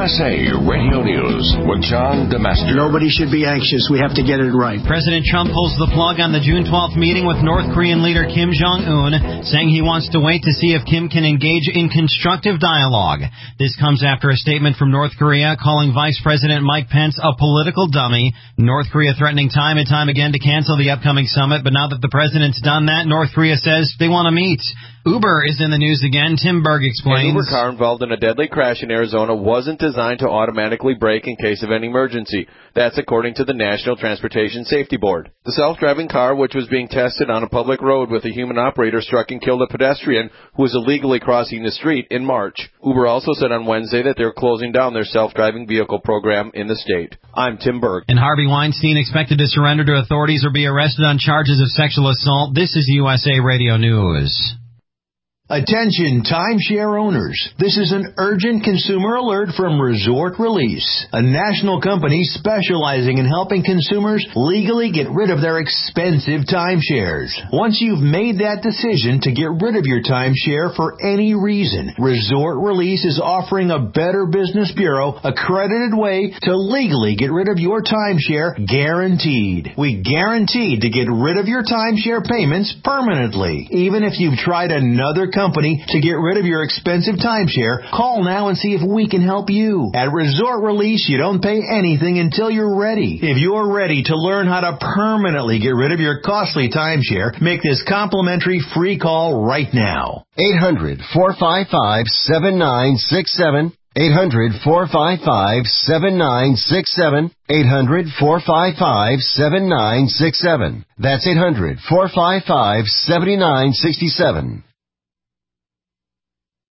USA Radio News with John DeMaster. Nobody should be anxious. We have to get it right. President Trump pulls the plug on the June 12th meeting with North Korean leader Kim Jong-un, saying he wants to wait to see if Kim can engage in constructive dialogue. This comes after a statement from North Korea calling Vice President Mike Pence a political dummy. North Korea threatening time and time again to cancel the upcoming summit, but now that the president's done that, North Korea says they want to meet. Uber is in the news again. Tim Berg explains. An Uber car involved in a deadly crash in Arizona wasn't designed to automatically brake in case of an emergency. That's according to the National Transportation Safety Board. The self-driving car, which was being tested on a public road with a human operator, struck and killed a pedestrian who was illegally crossing the street in March. Uber also said on Wednesday that they're closing down their self-driving vehicle program in the state. I'm Tim Berg. And Harvey Weinstein expected to surrender to authorities or be arrested on charges of sexual assault. This is USA Radio News. Attention timeshare owners. This is an urgent consumer alert from Resort Release, a national company specializing in helping consumers legally get rid of their expensive timeshares. Once you've made that decision to get rid of your timeshare for any reason, Resort Release is offering a Better Business Bureau accredited way to legally get rid of your timeshare guaranteed. We guarantee to get rid of your timeshare payments permanently. Even if you've tried another company to get rid of your expensive timeshare, call now and see if we can help you. At Resort Release, you don't pay anything until you're ready. If you're ready to learn how to permanently get rid of your costly timeshare, make this complimentary free call right now. 800-455-7967. 800-455-7967. 800-455-7967. That's 800-455-7967.